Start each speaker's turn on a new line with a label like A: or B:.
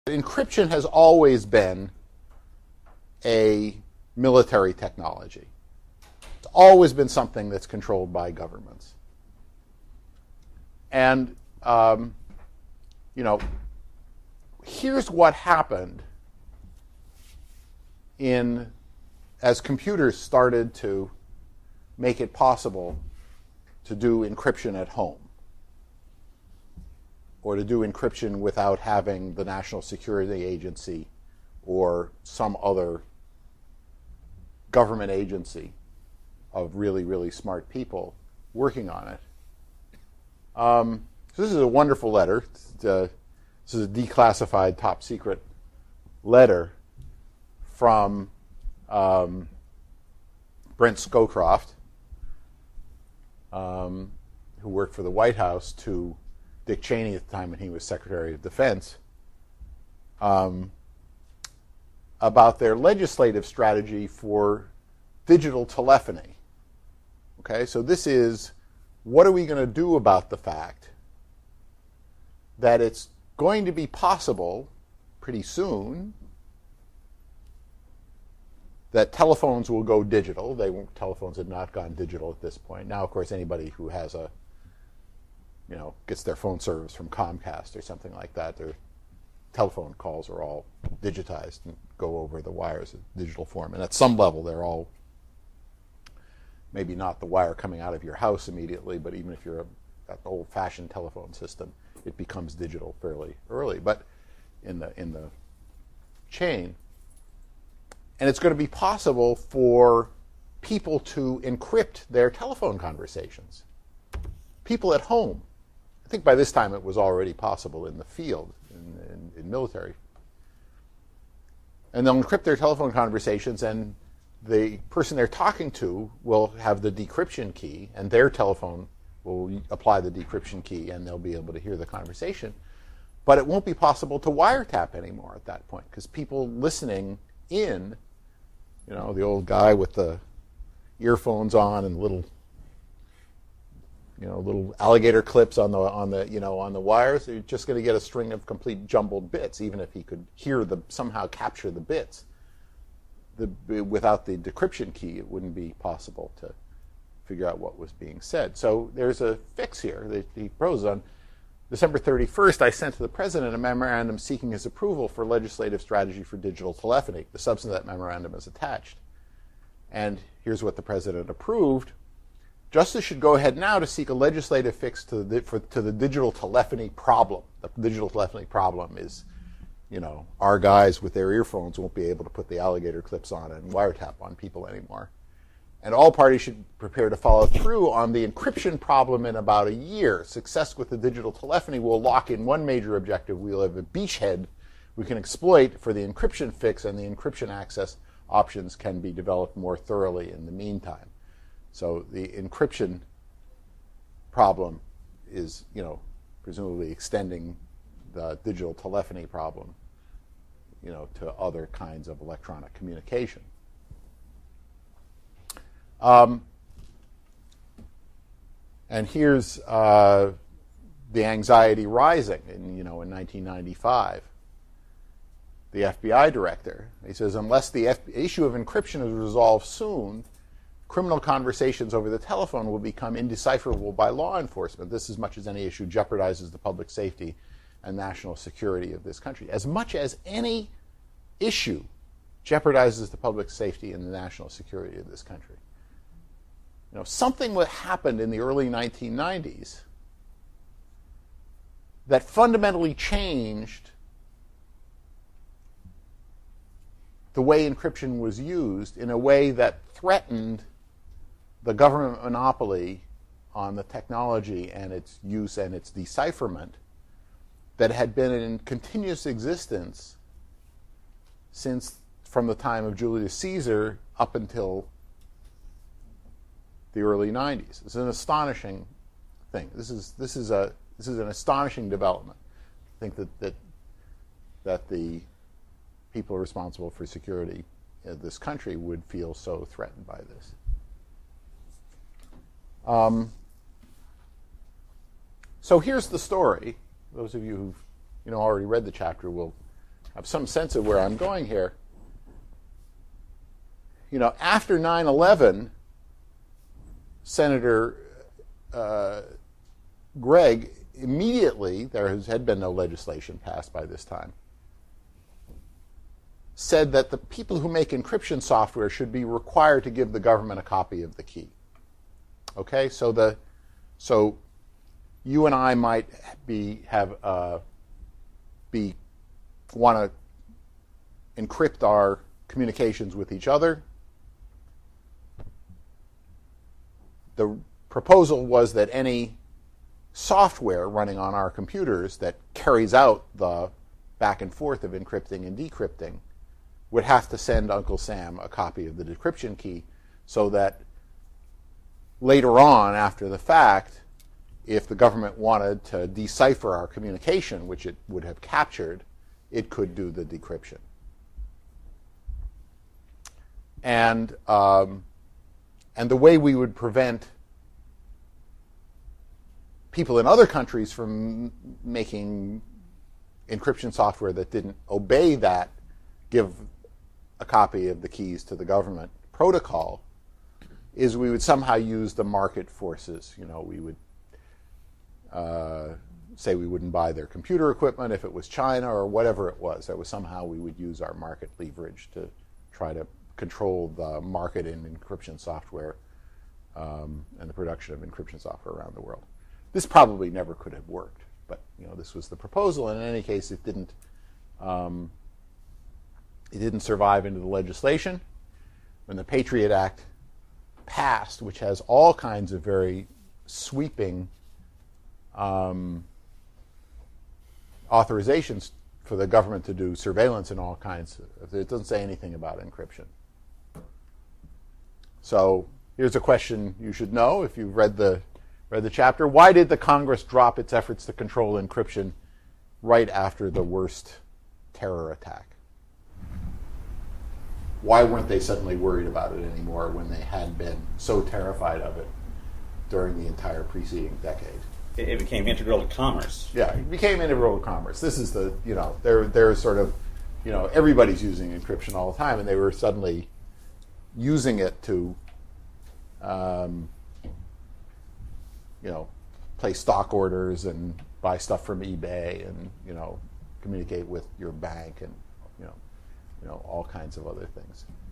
A: Encryption has always been a military technology. It's always been something that's controlled by governments. And, here's what happened as computers started to make it possible to do encryption at home, or to do encryption without having the National Security Agency or some other government agency of really, really smart people working on it. So this is a wonderful letter. This is a declassified top secret letter from Brent Scowcroft, who worked for the White House, to Dick Cheney at the time when he was Secretary of Defense, about their legislative strategy for digital telephony. Okay, so this is, what are we going to do about the fact that it's going to be possible pretty soon that telephones will go digital. Telephones have not gone digital at this point. Now, of course, anybody who has gets their phone service from Comcast or something like that, their telephone calls are all digitized and go over the wires in digital form. And at some level, they're all, maybe not the wire coming out of your house immediately, but even if you're got the old-fashioned telephone system, it becomes digital fairly early, but in the chain. And it's going to be possible for people to encrypt their telephone conversations. People at home. I think by this time it was already possible in the field, in military. And they'll encrypt their telephone conversations, and the person they're talking to will have the decryption key, and their telephone will apply the decryption key, and they'll be able to hear the conversation. But it won't be possible to wiretap anymore at that point, because people listening in, the old guy with the earphones on and little alligator clips on the wires, you're just going to get a string of complete jumbled bits, even if he could somehow capture the bits. Without the decryption key, it wouldn't be possible to figure out what was being said. So there's a fix here that he proposes. On December 31st, I sent to the President a memorandum seeking his approval for legislative strategy for digital telephony. The substance of that memorandum is attached. And here's what the President approved. Justice should go ahead now to seek a legislative fix to the digital telephony problem. The digital telephony problem is, our guys with their earphones won't be able to put the alligator clips on and wiretap on people anymore. And all parties should prepare to follow through on the encryption problem in about a year. Success with the digital telephony will lock in one major objective. We'll have a beachhead we can exploit for the encryption fix, and the encryption access options can be developed more thoroughly in the meantime. So the encryption problem is, presumably extending the digital telephony problem, to other kinds of electronic communication. And here's the anxiety rising in 1995. The FBI director, he says, unless the issue of encryption is resolved soon, criminal conversations over the telephone will become indecipherable by law enforcement. This, as much as any issue, jeopardizes the public safety and national security of this country. As much as any issue jeopardizes the public safety and the national security of this country. Something that happened in the early 1990s that fundamentally changed the way encryption was used in a way that threatened the government monopoly on the technology and its use and its decipherment that had been in continuous existence from the time of Julius Caesar up until the early 90s. It's an astonishing thing. This is an astonishing development. I think that the people responsible for security in this country would feel so threatened by this. So here's the story. Those of you who've already read the chapter will have some sense of where I'm going here. After 9/11, Senator Gregg immediately, there had been no legislation passed by this time, said that the people who make encryption software should be required to give the government a copy of the key. Okay, so you and I might want to encrypt our communications with each other. The proposal was that any software running on our computers that carries out the back and forth of encrypting and decrypting would have to send Uncle Sam a copy of the decryption key, so that later on, after the fact, if the government wanted to decipher our communication, which it would have captured, it could do the decryption. And the way we would prevent people in other countries from making encryption software that didn't obey that, give a copy of the keys to the government protocol, is we would somehow use the market forces. We would say we wouldn't buy their computer equipment if it was China or whatever it was. That was somehow we would use our market leverage to try to control the market in encryption software and the production of encryption software around the world. This probably never could have worked, but this was the proposal, and in any case, it didn't survive into the legislation. When the Patriot Act passed, which has all kinds of very sweeping authorizations for the government to do surveillance and all kinds it doesn't say anything about encryption. So here's a question you should know if you've read the chapter. Why did the Congress drop its efforts to control encryption right after the worst terror attack? Why weren't they suddenly worried about it anymore when they had been so terrified of it during the entire preceding decade?
B: It became integral to commerce.
A: Yeah, it became integral to commerce. This is they're sort of, everybody's using encryption all the time, and they were suddenly using it to, place stock orders and buy stuff from eBay and, communicate with your bank and, all kinds of other things.